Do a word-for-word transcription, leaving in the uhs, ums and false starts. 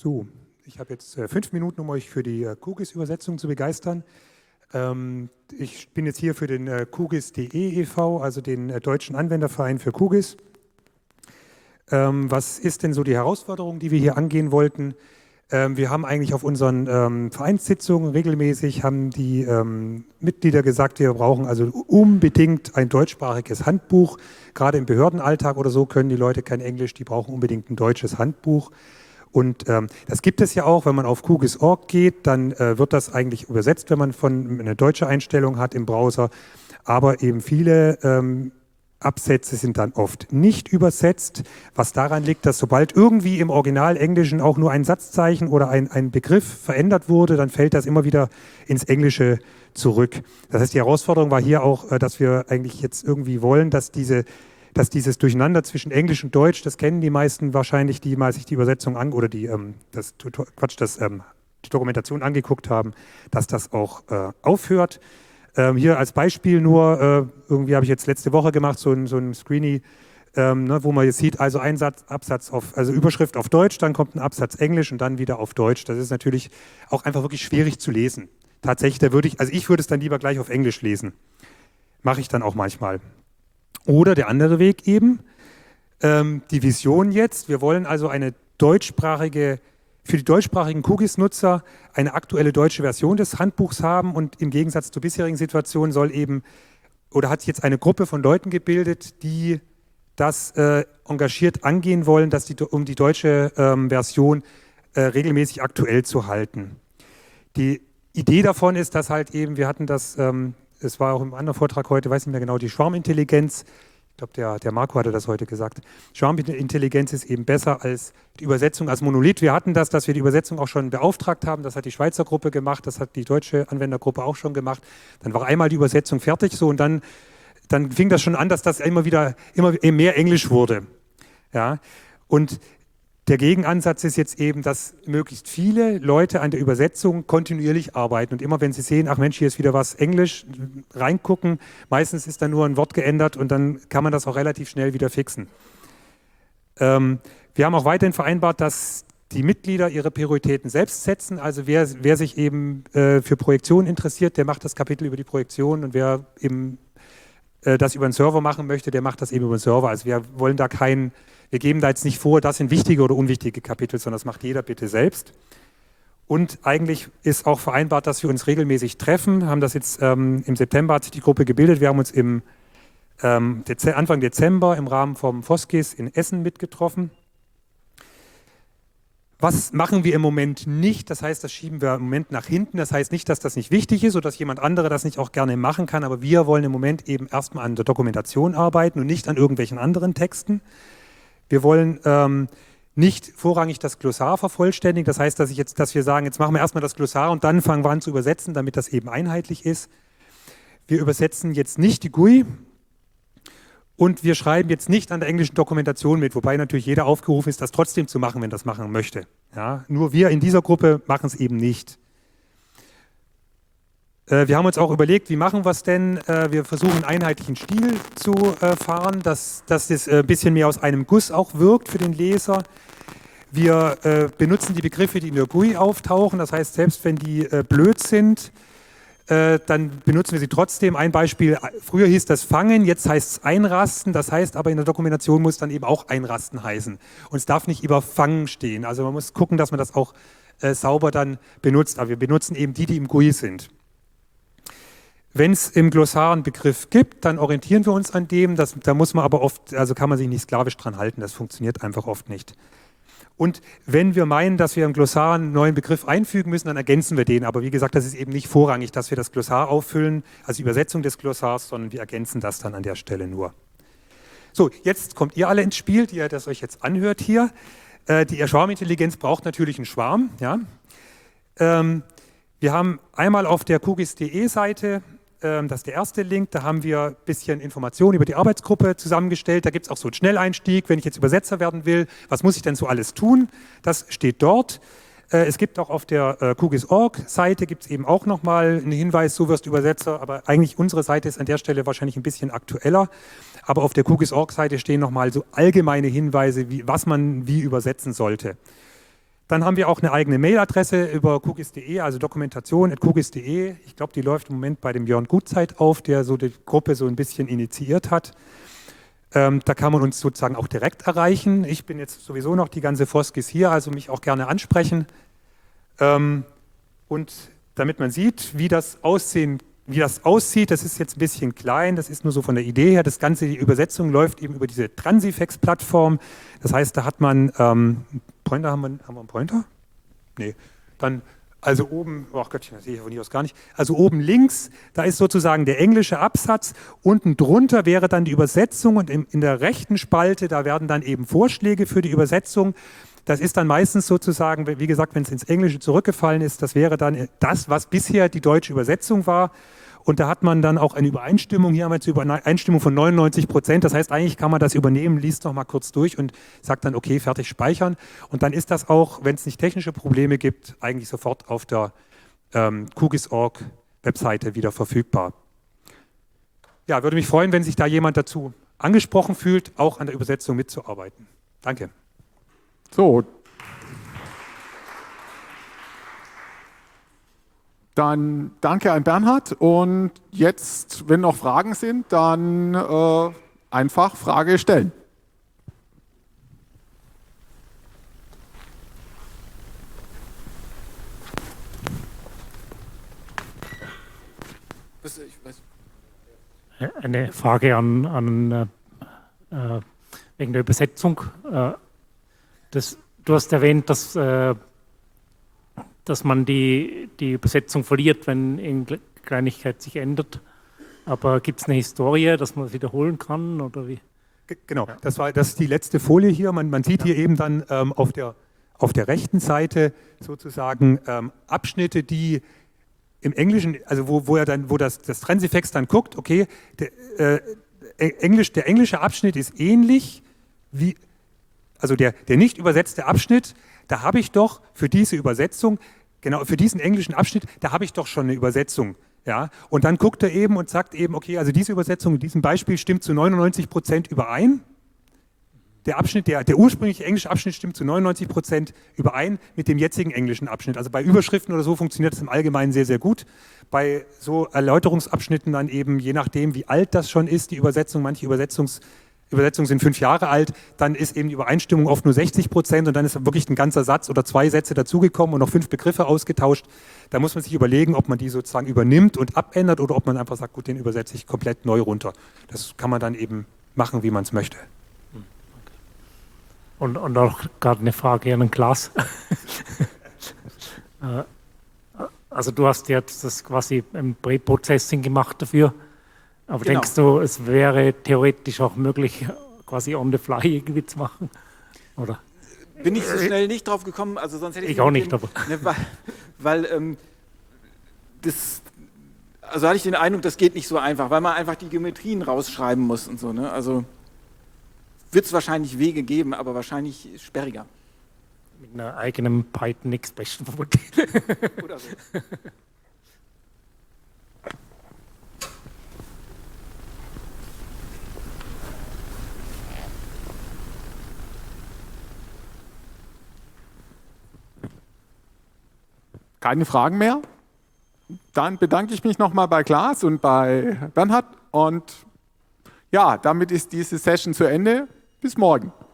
So, ich habe jetzt äh, fünf Minuten, um euch für die äh, QGIS-Übersetzung zu begeistern. Ähm, ich bin jetzt hier für den äh, QGIS.de e V, also den äh, Deutschen Anwenderverein für QGIS. Ähm, was ist denn so die Herausforderung, die wir hier angehen wollten? Ähm, wir haben eigentlich auf unseren ähm, Vereinssitzungen regelmäßig, haben die ähm, Mitglieder gesagt, wir brauchen also unbedingt ein deutschsprachiges Handbuch. Gerade im Behördenalltag oder so können die Leute kein Englisch, die brauchen unbedingt ein deutsches Handbuch. Und ähm, das gibt es ja auch, wenn man auf QGIS Punkt org geht, dann äh, wird das eigentlich übersetzt, wenn man von eine deutsche Einstellung hat im Browser. Aber eben viele ähm, Absätze sind dann oft nicht übersetzt, was daran liegt, dass sobald irgendwie im Original Englischen auch nur ein Satzzeichen oder ein, ein Begriff verändert wurde, dann fällt das immer wieder ins Englische zurück. Das heißt, die Herausforderung war hier auch, dass wir eigentlich jetzt irgendwie wollen, dass diese dass dieses Durcheinander zwischen Englisch und Deutsch, das kennen die meisten wahrscheinlich, die mal sich die Übersetzung an oder die, ähm, das, Quatsch, das, ähm, die Dokumentation angeguckt haben, dass das auch äh, aufhört. Ähm, hier als Beispiel nur, äh, irgendwie habe ich jetzt letzte Woche gemacht, so ein, so ein Screenie, ähm, ne, wo man jetzt sieht, also ein Satz, Absatz auf, also Überschrift auf Deutsch, dann kommt ein Absatz Englisch und dann wieder auf Deutsch. Das ist natürlich auch einfach wirklich schwierig zu lesen. Tatsächlich, da würde ich, also ich würde es dann lieber gleich auf Englisch lesen. Mache ich dann auch manchmal. Oder der andere Weg eben, ähm, die Vision jetzt, wir wollen also eine deutschsprachige, für die deutschsprachigen QGIS-Nutzer eine aktuelle deutsche Version des Handbuchs haben und im Gegensatz zur bisherigen Situation soll eben, oder hat sich jetzt eine Gruppe von Leuten gebildet, die das äh, engagiert angehen wollen, dass die, um die deutsche ähm, Version äh, regelmäßig aktuell zu halten. Die Idee davon ist, dass halt eben, wir hatten das, ähm, es war auch im anderen Vortrag heute, weiß nicht mehr genau, die Schwarmintelligenz. Ich glaube, der, der Marco hatte das heute gesagt. Schwarmintelligenz ist eben besser als die Übersetzung als Monolith. Wir hatten das, dass wir die Übersetzung auch schon beauftragt haben. Das hat die Schweizer Gruppe gemacht, das hat die deutsche Anwendergruppe auch schon gemacht. Dann war einmal die Übersetzung fertig so und dann, dann fing das schon an, dass das immer wieder immer mehr Englisch wurde. Ja? Und der Gegenansatz ist jetzt eben, dass möglichst viele Leute an der Übersetzung kontinuierlich arbeiten und immer wenn sie sehen, ach Mensch, hier ist wieder was Englisch, reingucken, meistens ist da nur ein Wort geändert und dann kann man das auch relativ schnell wieder fixen. Ähm, wir haben auch weiterhin vereinbart, dass die Mitglieder ihre Prioritäten selbst setzen, also wer, wer sich eben äh, für Projektion interessiert, der macht das Kapitel über die Projektion und wer eben äh, das über einen Server machen möchte, der macht das eben über den Server. Also wir wollen da keinen Wir geben da jetzt nicht vor, das sind wichtige oder unwichtige Kapitel, sondern das macht jeder bitte selbst. Und eigentlich ist auch vereinbart, dass wir uns regelmäßig treffen. Haben das jetzt ähm, im September hat sich die Gruppe gebildet. Wir haben uns im ähm, Dez- Anfang Dezember im Rahmen vom FOSGIS in Essen mitgetroffen. Was machen wir im Moment nicht? Das heißt, das schieben wir im Moment nach hinten. Das heißt nicht, dass das nicht wichtig ist oder dass jemand andere das nicht auch gerne machen kann. Aber wir wollen im Moment eben erstmal an der Dokumentation arbeiten und nicht an irgendwelchen anderen Texten. Wir wollen ähm, nicht vorrangig das Glossar vervollständigen. Das heißt, dass, ich jetzt, dass wir sagen, jetzt machen wir erstmal das Glossar und dann fangen wir an zu übersetzen, damit das eben einheitlich ist. Wir übersetzen jetzt nicht die G U I und wir schreiben jetzt nicht an der englischen Dokumentation mit, wobei natürlich jeder aufgerufen ist, das trotzdem zu machen, wenn das machen möchte. Ja, nur wir in dieser Gruppe machen es eben nicht. Wir haben uns auch überlegt, wie machen wir es denn? Wir versuchen einen einheitlichen Stil zu fahren, dass, dass es ein bisschen mehr aus einem Guss auch wirkt für den Leser. Wir benutzen die Begriffe, die in der G U I auftauchen, das heißt, selbst wenn die blöd sind, dann benutzen wir sie trotzdem. Ein Beispiel, früher hieß das Fangen, jetzt heißt es Einrasten, das heißt aber in der Dokumentation muss dann eben auch Einrasten heißen. Und es darf nicht über Fangen stehen, also man muss gucken, dass man das auch sauber dann benutzt, aber wir benutzen eben die, die im G U I sind. Wenn es im Glossar einen Begriff gibt, dann orientieren wir uns an dem. Das, da muss man aber oft, also kann man sich nicht sklavisch dran halten. Das funktioniert einfach oft nicht. Und wenn wir meinen, dass wir im Glossar einen neuen Begriff einfügen müssen, dann ergänzen wir den. Aber wie gesagt, das ist eben nicht vorrangig, dass wir das Glossar auffüllen, also die Übersetzung des Glossars, sondern wir ergänzen das dann an der Stelle nur. So, jetzt kommt ihr alle ins Spiel, die ihr das euch jetzt anhört hier. Äh, die Schwarmintelligenz braucht natürlich einen Schwarm. Ja. Ähm, wir haben einmal auf der QGIS.de Seite, das ist der erste Link, da haben wir ein bisschen Informationen über die Arbeitsgruppe zusammengestellt. Da gibt es auch so einen Schnelleinstieg, wenn ich jetzt Übersetzer werden will. Was muss ich denn so alles tun? Das steht dort. Es gibt auch auf der QGIS Punkt org Seite gibt es eben auch nochmal einen Hinweis, so wirst du Übersetzer, aber eigentlich unsere Seite ist an der Stelle wahrscheinlich ein bisschen aktueller. Aber auf der QGIS Punkt org Seite stehen nochmal so allgemeine Hinweise, wie, was man wie übersetzen sollte. Dann haben wir auch eine eigene Mailadresse über Kugis punkt de, also Dokumentation at kugis punkt de. Ich glaube, die läuft im Moment bei dem Björn Gutzeit auf, der so die Gruppe so ein bisschen initiiert hat. Ähm, da kann man uns sozusagen auch direkt erreichen. Ich bin jetzt sowieso noch die ganze Foskis hier, also mich auch gerne ansprechen. Ähm, und damit man sieht, wie das aussehen, wie das aussieht, das ist jetzt ein bisschen klein, das ist nur so von der Idee her. Das Ganze, die Übersetzung läuft eben über diese Transifex-Plattform. Das heißt, da hat man, ähm, Pointer, haben wir, haben wir einen Pointer? Nee. Dann, also oben, oh Gott, das sehe ich von hier aus gar nicht. Also oben links, da ist sozusagen der englische Absatz. Unten drunter wäre dann die Übersetzung und in, in der rechten Spalte, da werden dann eben Vorschläge für die Übersetzung. Das ist dann meistens sozusagen, wie gesagt, wenn es ins Englische zurückgefallen ist, das wäre dann das, was bisher die deutsche Übersetzung war. Und da hat man dann auch eine Übereinstimmung. Hier haben wir jetzt eine Übereinstimmung von neunundneunzig Prozent. Das heißt, eigentlich kann man das übernehmen, liest noch mal kurz durch und sagt dann, okay, fertig speichern. Und dann ist das auch, wenn es nicht technische Probleme gibt, eigentlich sofort auf der ähm, Kugis punkt org Webseite wieder verfügbar. Ja, würde mich freuen, wenn sich da jemand dazu angesprochen fühlt, auch an der Übersetzung mitzuarbeiten. Danke. So. Dann danke an Bernhard und jetzt, wenn noch Fragen sind, dann äh, einfach Frage stellen. Eine Frage an, an äh, wegen der Übersetzung. Äh, das, du hast erwähnt, dass äh, dass man die, die Übersetzung verliert, wenn eine Kleinigkeit sich ändert. Aber gibt es eine Historie, dass man es wiederholen kann? Oder wie? Genau, das, war, das ist die letzte Folie hier. Man, man sieht ja. hier eben dann ähm, auf, der, auf der rechten Seite sozusagen ähm, Abschnitte, die im Englischen, also wo, wo, er dann, wo das, das Transifex dann guckt, okay, der, äh, Englisch, der englische Abschnitt ist ähnlich wie, also der, der nicht übersetzte Abschnitt, da habe ich doch für diese Übersetzung, genau, für diesen englischen Abschnitt, da habe ich doch schon eine Übersetzung. Ja? Und dann guckt er eben und sagt eben, okay, also diese Übersetzung in diesem Beispiel stimmt zu neunundneunzig Prozent überein. Der Abschnitt, der, der ursprüngliche englische Abschnitt stimmt zu neunundneunzig Prozent überein mit dem jetzigen englischen Abschnitt. Also bei Überschriften oder so funktioniert das im Allgemeinen sehr, sehr gut. Bei so Erläuterungsabschnitten dann eben, je nachdem, wie alt das schon ist, die Übersetzung, manche Übersetzungs Übersetzungen sind fünf Jahre alt, dann ist eben die Übereinstimmung oft nur sechzig Prozent und dann ist wirklich ein ganzer Satz oder zwei Sätze dazugekommen und noch fünf Begriffe ausgetauscht. Da muss man sich überlegen, ob man die sozusagen übernimmt und abändert oder ob man einfach sagt, gut, den übersetze ich komplett neu runter. Das kann man dann eben machen, wie man es möchte. Und, und auch gerade eine Frage an den Klaas. Also du hast jetzt das quasi im Pre-Processing gemacht dafür. Aber genau. Denkst du, es wäre theoretisch auch möglich, quasi on the fly irgendwie zu machen? Oder? Bin ich so schnell nicht drauf gekommen, also sonst hätte ich... Ich auch nicht, aber... Ne, weil weil ähm, das... Also hatte ich den Eindruck, das geht nicht so einfach, weil man einfach die Geometrien rausschreiben muss und so. Ne? Also wird es wahrscheinlich Wege geben, aber wahrscheinlich sperriger. Mit einer eigenen Python-Expression vermutlich. Oder so. Keine Fragen mehr? Dann bedanke ich mich nochmal bei Klaas und bei Bernhard und ja, damit ist diese Session zu Ende. Bis morgen.